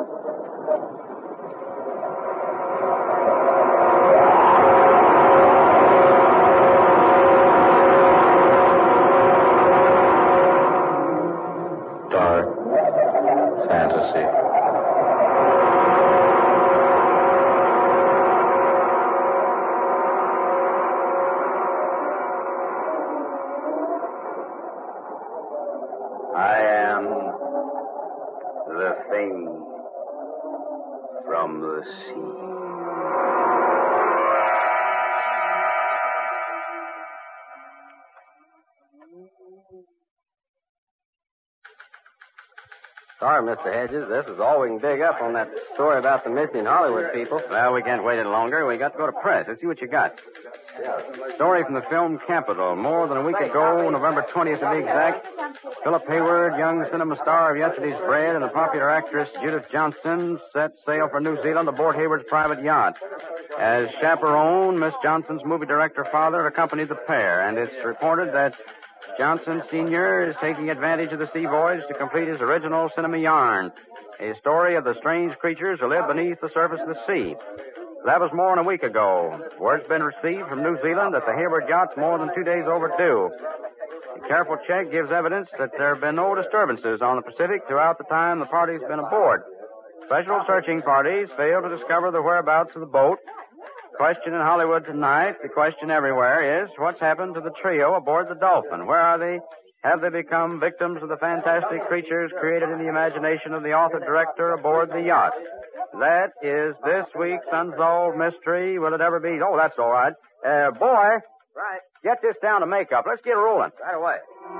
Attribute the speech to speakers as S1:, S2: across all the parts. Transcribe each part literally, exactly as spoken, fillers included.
S1: Dark fantasy.
S2: I am the thing from the sea.
S3: Sorry, Mister Hedges. This is all we can dig up on that story about the missing Hollywood people.
S4: Well, we can't wait any longer. We got to go to press. Let's see what you got. Story from the film Capital. More than a week ago, November twentieth to be exact, Philip Hayward, young cinema star of Yesterday's Bread, and the popular actress Judith Johnson set sail for New Zealand aboard Hayward's private yacht. As chaperone, Miss Johnson's movie director father accompanied the pair, and it's reported that Johnson Senior is taking advantage of the sea voyage to complete his original cinema yarn, a story of the strange creatures who live beneath the surface of the sea. That was more than a week ago. Word's been received from New Zealand that the Hayward yacht's more than two days overdue. A careful check gives evidence that there have been no disturbances on the Pacific throughout the time the party's been aboard. Special searching parties failed to discover the whereabouts of the boat. The question in Hollywood tonight, the question everywhere, is what's happened to the trio aboard the Dolphin? Where are they? Have they become victims of the fantastic creatures created in the imagination of the author-director aboard the yacht? That is this week's Unsolved Mystery. Will it ever be? Oh, that's all right. Uh, boy.
S2: Right.
S4: Get this down to makeup. Let's get rolling.
S2: Right away.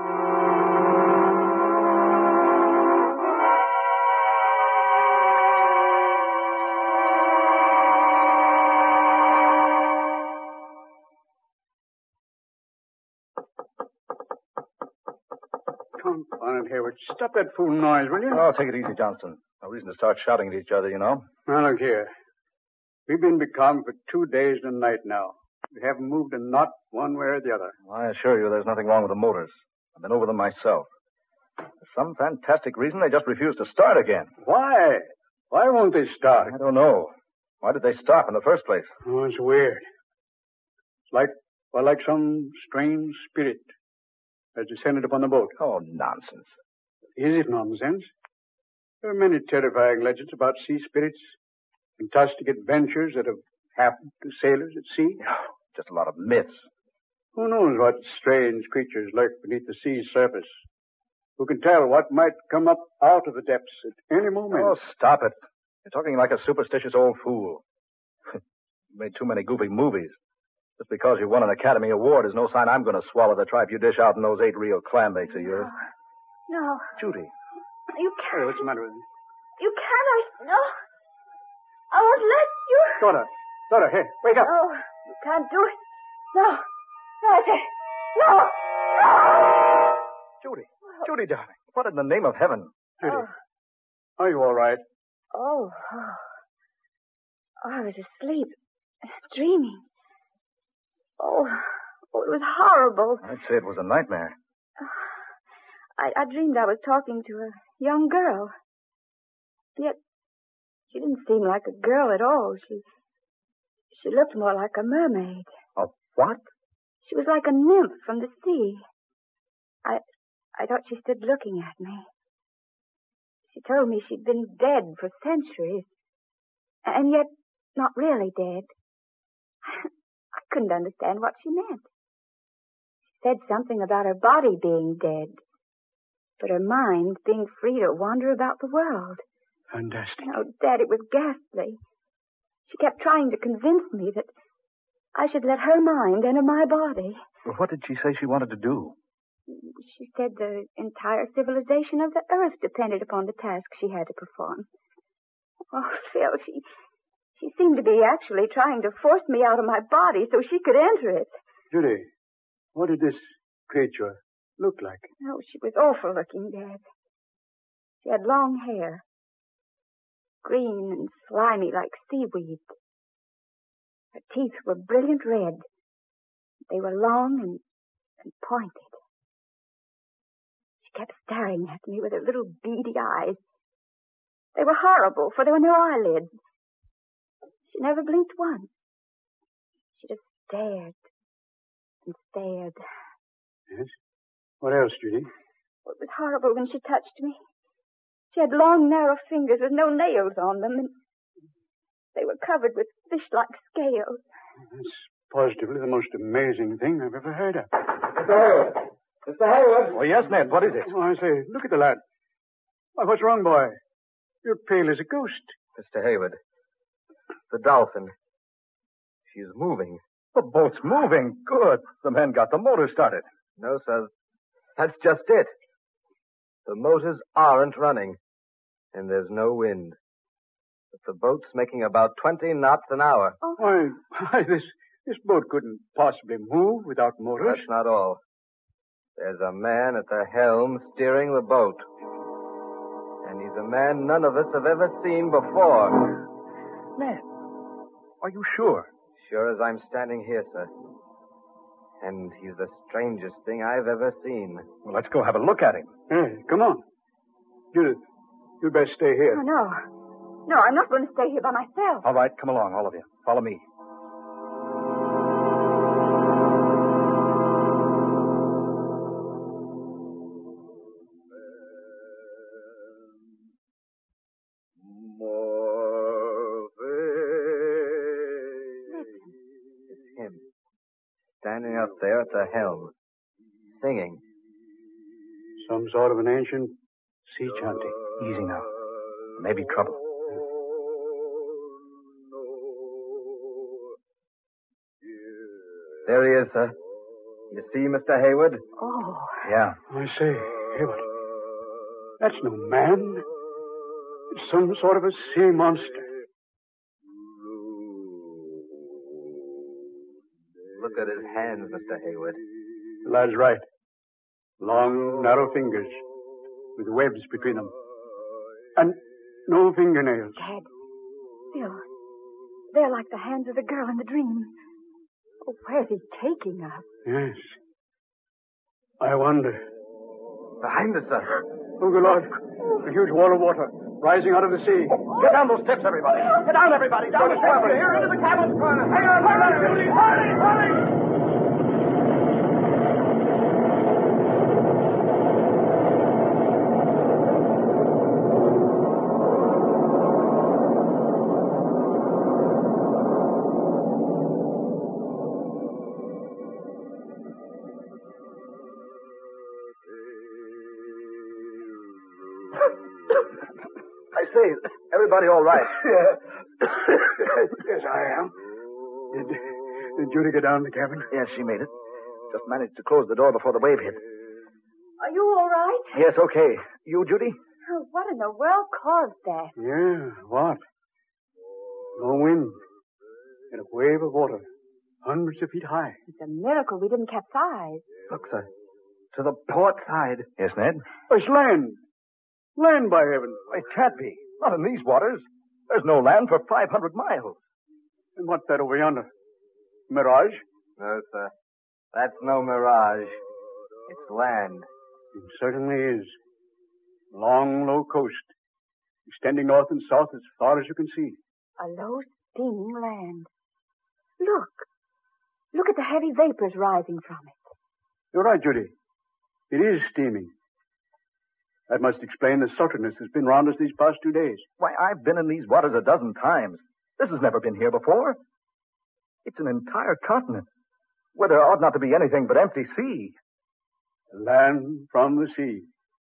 S5: Confound it, Hayward. Stop that fool noise, will you?
S6: Oh, take it easy, Johnson. No reason to start shouting at each other, you know.
S5: Now, look here. We've been becalmed for two days and a night now. We haven't moved a knot one way or the other.
S6: Well, I assure you there's nothing wrong with the motors. I've been over them myself. For some fantastic reason, they just refuse to start again.
S5: Why? Why won't they start?
S6: I don't know. Why did they stop in the first place?
S5: Oh, it's weird. It's like, well, like some strange spirit has descended upon the boat.
S6: Oh, nonsense.
S5: Is it nonsense? There are many terrifying legends about sea spirits, fantastic adventures that have happened to sailors at sea.
S6: Just a lot of myths.
S5: Who knows what strange creatures lurk beneath the sea's surface? Who can tell what might come up out of the depths at any moment?
S6: Oh, stop it. You're talking like a superstitious old fool. You made too many goofy movies. Just because you won an Academy Award is no sign I'm going to swallow the tripe you dish out in those eight real clam bakes of yours.
S7: No. No.
S6: Judy.
S7: You can't.
S5: Hey, what's the matter with you?
S7: You cannot. No. I won't let you.
S5: Daughter. Daughter, hey, wake up.
S7: No. You can't do it. No. No, I say. No. No.
S6: Judy. Judy, darling. What in the name of heaven?
S5: Judy.
S7: Oh.
S5: Are you all right?
S7: Oh. Oh. Oh, I was asleep. Dreaming. Oh. Oh, it was horrible.
S6: I'd say it was a nightmare.
S7: I, I dreamed I was talking to a young girl. Yet, she didn't seem like a girl at all. She she looked more like a mermaid.
S6: A what?
S7: She was like a nymph from the sea. I I thought she stood looking at me. She told me she'd been dead for centuries, and yet not really dead. I couldn't understand what she meant. She said something about her body being dead, but her mind being free to wander about the world.
S5: Fantastic.
S7: Oh, Dad, it was ghastly. She kept trying to convince me that I should let her mind enter my body.
S6: Well, what did she say she wanted to do?
S7: She said the entire civilization of the earth depended upon the task she had to perform. Oh, Phil, she she seemed to be actually trying to force me out of my body so she could enter it.
S5: Judy, what did this creature look like?
S7: Oh, she was awful looking, Dad. She had long hair, green and slimy like seaweed. Her teeth were brilliant red. They were long and, and pointed. She kept staring at me with her little beady eyes. They were horrible, for there were no eyelids. She never blinked once. She just stared and stared.
S5: Yes? What else, Judy?
S7: Well, it was horrible when she touched me. She had long, narrow fingers with no nails on them, and they were covered with fish-like scales.
S5: That's positively the most amazing thing I've ever heard of.
S6: Mister Hayward! Mister Hayward! Oh, yes, Ned. What is it?
S5: Oh, I say, look at the lad. Why, what's wrong, boy? You're pale as a ghost.
S3: Mister Hayward, the Dolphin. She's moving.
S6: The boat's moving. Good. The men got the motor started.
S3: No, sir. That's just it. The motors aren't running, and there's no wind. But the boat's making about twenty knots an hour.
S7: Oh.
S5: Why, why, this, this boat couldn't possibly move without motors.
S3: That's not all. There's a man at the helm steering the boat. And he's a man none of us have ever seen before.
S6: Ned, are you sure?
S3: Sure as I'm standing here, sir. And he's the strangest thing I've ever seen.
S6: Well, let's go have a look at him.
S5: Hey, come on. Judith, you'd best stay here.
S7: Oh, no. No, I'm not going to stay here by myself.
S6: All right, come along, all of you. Follow me.
S3: Standing up there at the helm, singing.
S5: Some sort of an ancient sea chanty.
S6: Easy now. Maybe trouble.
S3: There he is, sir. You see, Mister Hayward?
S7: Oh.
S6: Yeah.
S5: I say, Hayward, that's no man. It's some sort of a sea monster.
S3: Look at his hands, Mister Hayward.
S5: The lad's right. Long, narrow fingers with webs between them. And no fingernails.
S7: Dad, still, they're like the hands of the girl in the dream. Oh, where's he taking us?
S5: Yes. I wonder.
S3: Behind us, sir.
S5: Oh, good Lord. A huge wall of water rising out of the sea.
S6: Get down those steps, everybody. Get down, everybody. Down the steps. Here, into the cabin. Hang on, hang on, Judy. Hurry, hurry. Say, everybody all right?
S5: Yeah. Yes, I am. Did, did Judy get down in the cabin?
S6: Yes, she made it. Just managed to close the door before the wave hit.
S7: Are you all right?
S6: Yes, okay. You, Judy?
S7: Oh, what in the world caused that?
S5: Yeah, what? No wind. And a wave of water, hundreds of feet high.
S7: It's a miracle we didn't capsize.
S3: Look, sir. To the port side.
S6: Yes, Ned?
S5: It's land. Land, by heaven.
S6: It can't be. Not in these waters. There's no land for five hundred miles.
S5: And what's that over yonder? Mirage?
S3: No, sir. That's no mirage. It's land.
S5: It certainly is. Long, low coast, extending north and south as far as you can see.
S7: A low, steaming land. Look. Look at the heavy vapors rising from it.
S5: You're right, Judy. It is steaming. That must explain the sultriness that's been round us these past two days.
S6: Why, I've been in these waters a dozen times. This has never been here before. It's an entire continent, where there ought not to be anything but empty sea.
S5: Land from the sea.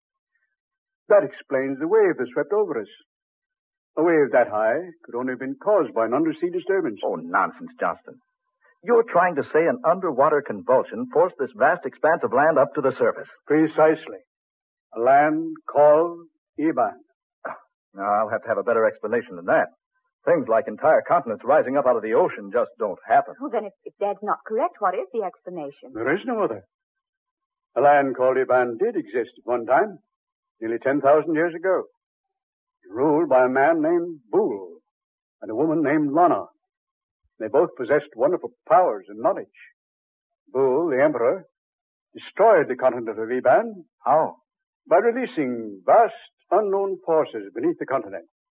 S5: That explains the wave that swept over us. A wave that high could only have been caused by an undersea disturbance.
S6: Oh, nonsense, Johnston. You're trying to say an underwater convulsion forced this vast expanse of land up to the surface.
S5: Precisely. A land called Iban.
S6: Now, I'll have to have a better explanation than that. Things like entire continents rising up out of the ocean just don't happen.
S7: Well, then, if, if Dad's not correct, what is the explanation?
S5: There is no other. A land called Iban did exist at one time, nearly ten thousand years ago. Ruled by a man named Bool and a woman named Lana. They both possessed wonderful powers and knowledge. Bool, the emperor, destroyed the continent of Iban.
S6: How?
S5: By releasing vast, unknown forces beneath the continent.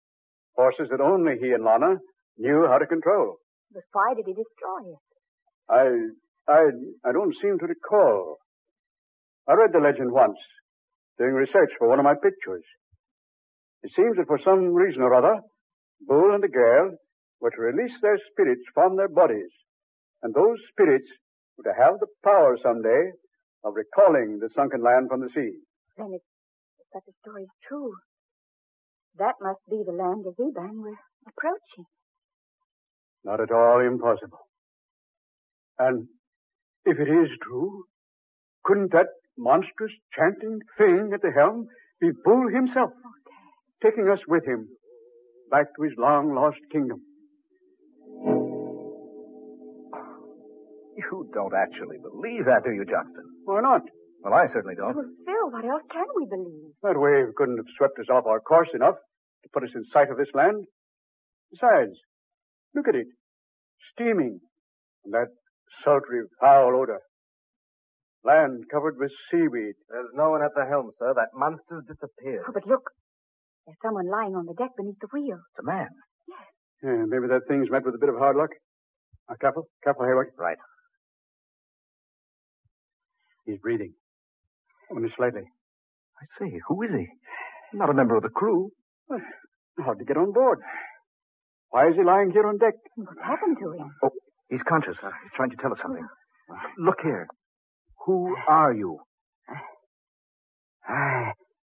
S5: Forces that only he and Lana knew how to control.
S7: But why did he destroy it?
S5: I, I, I don't seem to recall. I read the legend once, doing research for one of my pictures. It seems that for some reason or other, Bull and the girl were to release their spirits from their bodies. And those spirits were to have the power someday of recalling the sunken land from the sea.
S7: Then if, if such a story is true, that must be the land of Eban we're approaching.
S5: Not at all impossible. And if it is true, couldn't that monstrous chanting thing at the helm be Bull himself, taking us with him back to his long-lost kingdom?
S6: You don't actually believe that, do you, Johnston?
S5: Why not?
S6: Well, I certainly don't.
S7: Well, Phil, what else can we believe?
S5: That wave couldn't have swept us off our course enough to put us in sight of this land. Besides, look at it. Steaming. And that sultry, foul odor. Land covered with seaweed.
S3: There's no one at the helm, sir. That monster's disappeared.
S7: Oh, but look. There's someone lying on the deck beneath the wheel.
S6: It's a man.
S5: Yeah, maybe that thing's met with a bit of hard luck. Now, careful. Careful, Hayward.
S6: Right.
S5: He's breathing. Only slightly.
S6: I say, who is he? Not a member of the crew.
S5: Well, how'd he get on board? Why is he lying here on deck?
S7: What's happened to him?
S6: Oh, he's conscious. He's trying to tell us something. Look here. Who are you?
S8: I...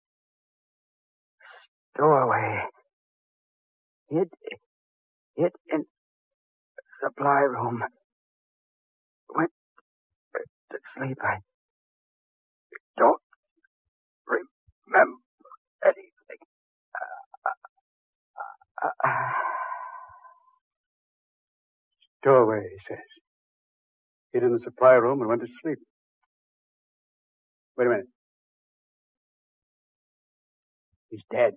S8: Stowaway. Hid... Hid in supply room. Went to sleep. I don't remember anything. Uh, uh, uh.
S5: Stowaway, he says. Hid in the supply room and went to sleep. Wait a minute. He's dead.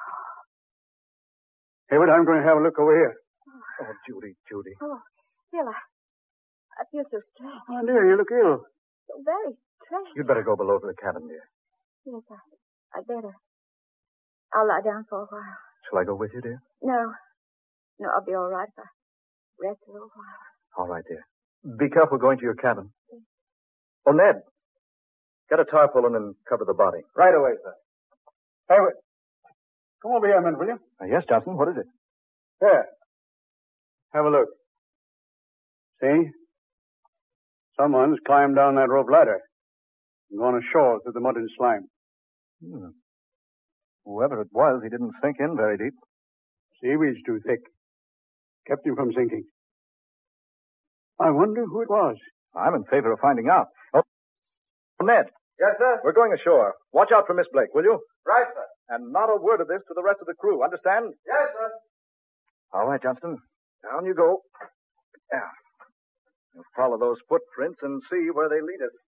S5: Hayward, I'm going to have a look over here.
S6: Oh, Judy, Judy.
S7: Oh, Phil, I, I feel so strange.
S5: Oh, dear, you look ill.
S7: So very strange.
S6: You'd better go below to the cabin, dear.
S7: Yes, I, I'd better. I'll lie down for a while.
S6: Shall I go with you, dear?
S7: No. No, I'll be all right if I rest a little while.
S6: All right, dear. Be careful going to your cabin. Oh, Ned. Get a tarpaulin and cover the body.
S5: Right away, sir. Hayward, come over here a minute, will you?
S6: Uh, yes, Johnson. What is it?
S5: Here. Have a look. See? Someone's climbed down that rope ladder and gone ashore through the mud and slime.
S6: Hmm. Whoever it was, he didn't sink in very deep.
S5: Seaweed's too thick. Kept him from sinking. I wonder who it was.
S6: I'm in favor of finding out. Oh, Ned.
S3: Yes, sir?
S6: We're going ashore. Watch out for Miss Blake, will you?
S3: Right, sir.
S6: And not a word of this to the rest of the crew, understand?
S3: Yes, sir.
S6: All right, Johnston. Down you go. Yeah. We'll follow those footprints and see where they lead us.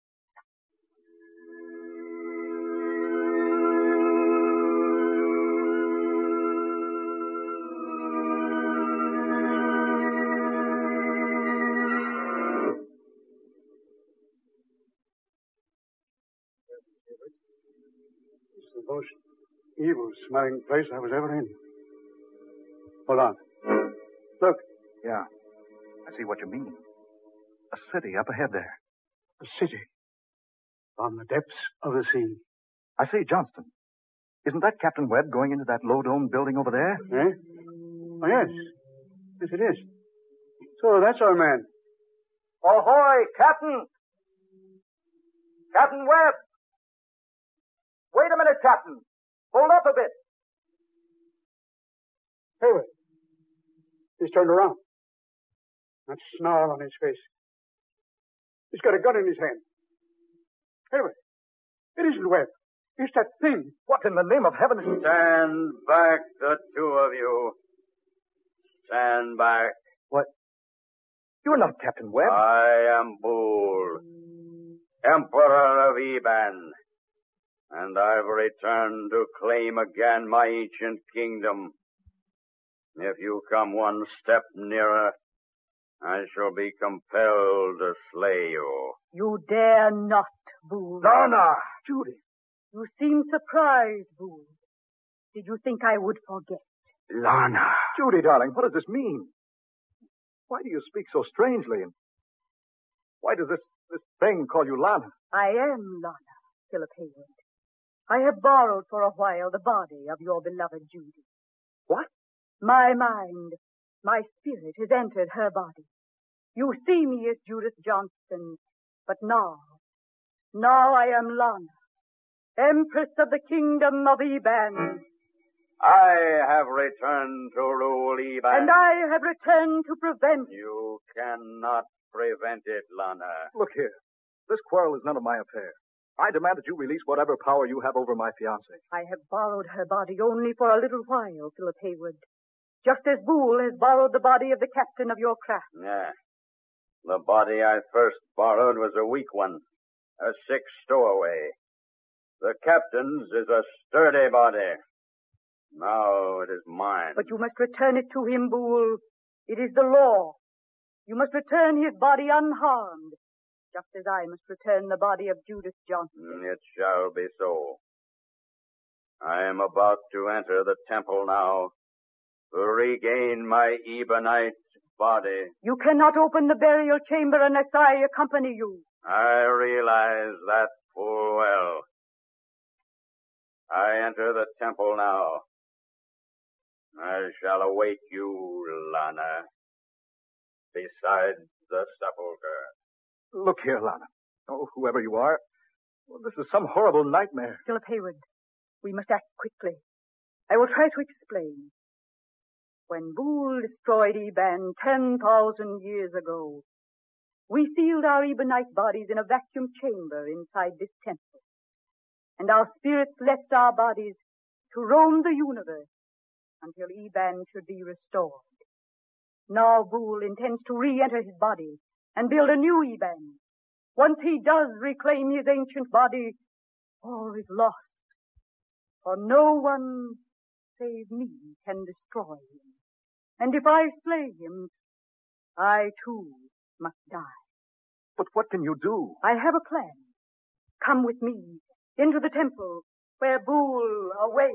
S5: It's the most evil-smelling place I was ever in. Hold on. Look.
S6: Yeah. I see what you mean. A city up ahead there.
S5: A city. On the depths of the sea.
S6: I say, Johnston, isn't that Captain Webb going into that low-dome building over there?
S5: Eh? Oh, yes. Yes, it is. So that's our man.
S6: Ahoy, Captain! Captain Webb! Wait a minute, Captain. Hold up a bit.
S5: Hayward. He's turned around. That snarl on his face. He's got a gun in his hand. Hayward. It isn't Webb. It's that thing.
S6: What in the name of heaven is...
S2: Stand back, the two of you. Stand back.
S6: What? You're not Captain Webb.
S2: I am Bull, Emperor of Eban, and I've returned to claim again my ancient kingdom. If you come one step nearer, I shall be compelled to slay you.
S9: You dare not, Bull.
S6: Lana! Judy.
S9: You seem surprised, Bull. Did you think I would forget?
S8: Lana.
S6: Judy, darling, what does this mean? Why do you speak so strangely? And why does this, this thing call you Lana?
S9: I am Lana, Philip Hayward. I have borrowed for a while the body of your beloved Judy.
S6: What?
S9: My mind, my spirit has entered her body. You see me as Judith Johnston, but now, now I am Lana, Empress of the Kingdom of Eban.
S2: I have returned to rule Eban.
S9: And I have returned to prevent.
S2: You cannot prevent it, Lana.
S6: Look here. This quarrel is none of my affair. I demand that you release whatever power you have over my fiancée.
S9: I have borrowed her body only for a little while, Philip Hayward. Just as Boole has borrowed the body of the captain of your craft.
S2: Yeah. The body I first borrowed was a weak one, a sick stowaway. The captain's is a sturdy body. Now it is mine.
S9: But you must return it to him, Boole. It is the law. You must return his body unharmed, just as I must return the body of Judith Johnston.
S2: It shall be so. I am about to enter the temple now to regain my Ebanite body.
S9: You cannot open the burial chamber unless I accompany you.
S2: I realize that full well. I enter the temple now. I shall await you, Lana, beside the sepulchre.
S6: Look here, Lana. Oh, whoever you are, well, this is some horrible nightmare.
S9: Philip Hayward, we must act quickly. I will try to explain. When Boole destroyed Eban ten thousand years ago, we sealed our Ebanite bodies in a vacuum chamber inside this temple. And our spirits left our bodies to roam the universe until Eban should be restored. Now Boole intends to re-enter his body and build a new Eban. Once he does reclaim his ancient body, all is lost. For no one save me can destroy him. And if I slay him, I too must die.
S6: But what can you do?
S9: I have a plan. Come with me into the temple where Boole awaits.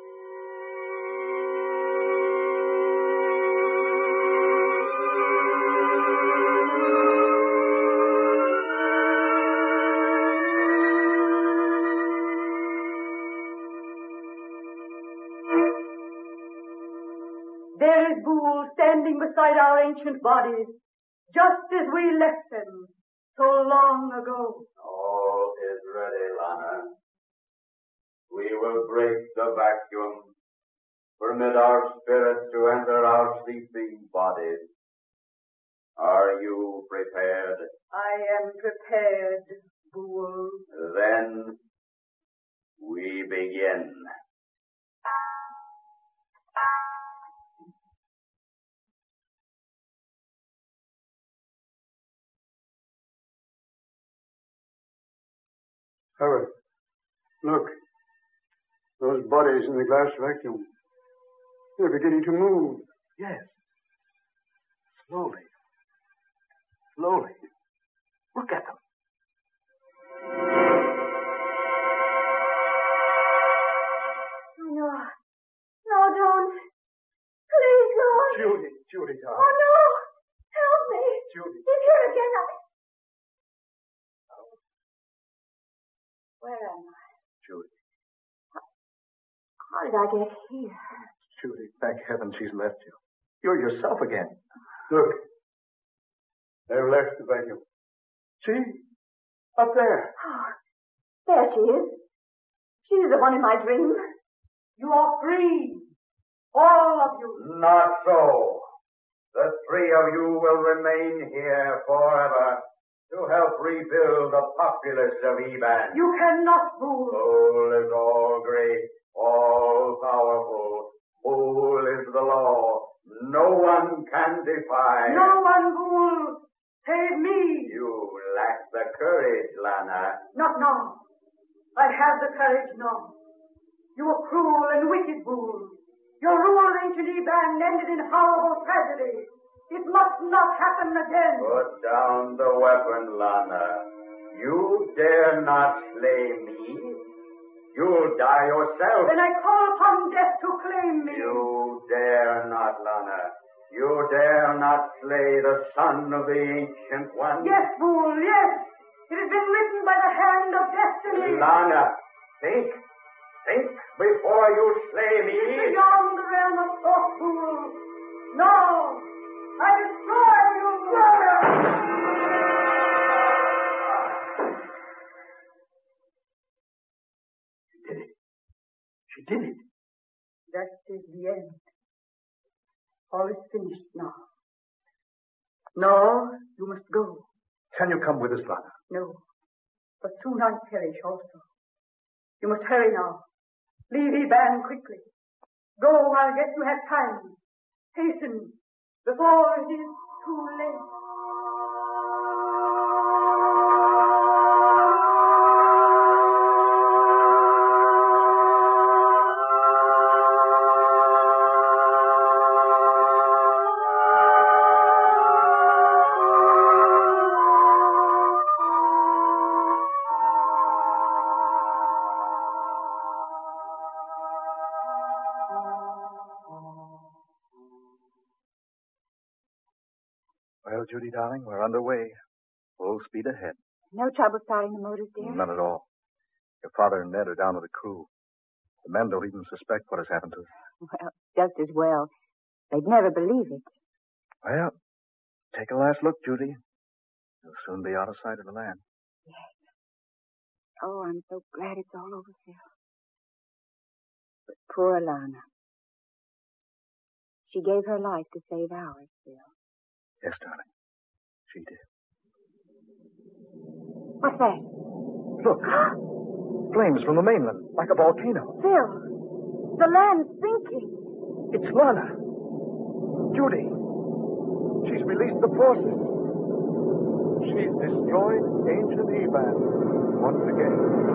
S9: There is Boole standing beside our ancient bodies, just as we left them so long ago.
S2: All is ready, Lana. We will break the vacuum, permit our spirits to enter our sleeping bodies. Are you prepared?
S9: I am prepared, Boole.
S2: Then we begin.
S5: Howard, look. Those bodies in the glass vacuum. They're beginning to move.
S6: Yes. Slowly. Slowly. Look at them.
S7: No. No, don't. Please, Lord.
S6: Judy, Judy, darling.
S7: Oh, no. Help me.
S6: Judy.
S7: He's here again. I... Where am I?
S6: Judy.
S7: How did I get here?
S6: Judy, thank heaven she's left you. You're yourself again.
S5: Look. They've left the vacuum. See? Up there.
S7: Oh, there she is. She's the one in my dream.
S9: You are free. All of you.
S2: Not so. The three of you will remain here forever to help rebuild the populace of Eban.
S9: You cannot, Boole.
S2: Boole is all great, all powerful. Boole is the law. No one can defy.
S9: No one, Boole. Save me.
S2: You lack the courage, Lana.
S9: Not now. I have the courage now. You are cruel and wicked, Boole. Your rule of ancient Eban ended in horrible tragedy. It must not happen again.
S2: Put down the weapon, Lana. You dare not slay me. You'll die yourself.
S9: Then I call upon death to claim me.
S2: You dare You dare not slay the son of the Ancient One?
S9: Yes, fool, yes. It has been written by the hand of destiny.
S2: Lana, think. Think before you slay me.
S9: It's beyond the realm of thought, fool. No. I destroy you.
S6: She did it. She did it.
S9: That is the end. All is finished now. No, you must go.
S6: Can you come with us, Lana?
S9: No. For soon I perish also. You must hurry now. Leave Eban quickly. Go while yet you have time. Hasten before it is too late.
S6: Well, Judy, darling, we're underway. Full speed ahead.
S7: No trouble starting the motors, dear?
S6: None at all. Your father and Ned are down with the crew. The men don't even suspect what has happened to them.
S7: Well, just as well. They'd never believe it.
S6: Well, take a last look, Judy. You'll soon be out of sight of the land.
S7: Yes. Oh, I'm so glad it's all over, Phil. But poor Alana. She gave her life to save ours, Phil.
S6: Yes, darling. She did.
S7: What's that?
S6: Look. Flames from the mainland, like a volcano.
S7: Phil, the land's sinking.
S6: It's Lana. Judy. She's released the forces. She's destroyed ancient Eban once again.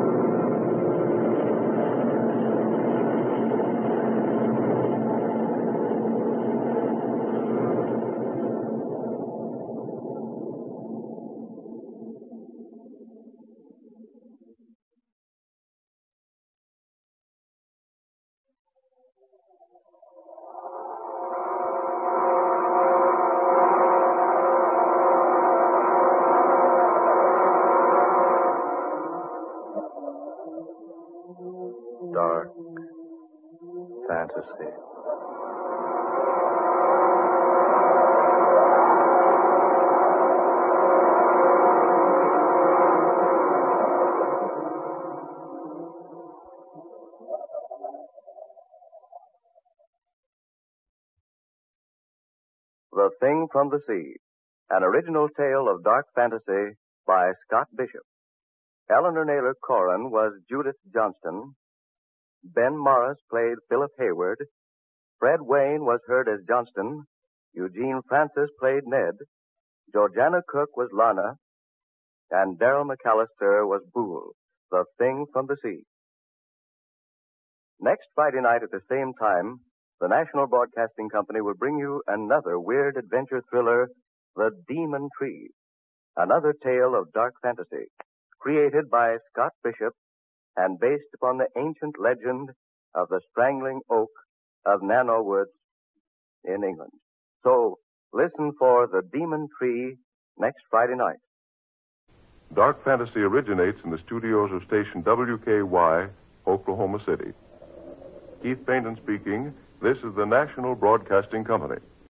S1: Dark fantasy.
S3: The Thing from the Sea, an original tale of dark fantasy by Scott Bishop. Eleanor Naylor Corrin was Judith Johnston. Ben Morris played Philip Hayward. Fred Wayne was heard as Johnston. Eugene Francis played Ned. Georgiana Cook was Lana. And Darrell McAllister was Boole, the Thing from the Sea. Next Friday night at the same time, the National Broadcasting Company will bring you another weird adventure thriller, The Demon Tree, another tale of dark fantasy, created by Scott Bishop and based upon the ancient legend of the strangling oak of Nano Woods in England. So, listen for The Demon Tree next Friday night.
S10: Dark fantasy originates in the studios of station W K Y, Oklahoma City. Keith Bainton speaking. This is the National Broadcasting Company.